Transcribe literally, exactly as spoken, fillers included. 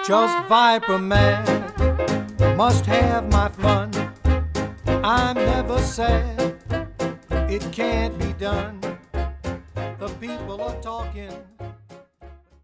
Just Viper mad, must have my fun. I'm never sad, it can't be done. The people are talking.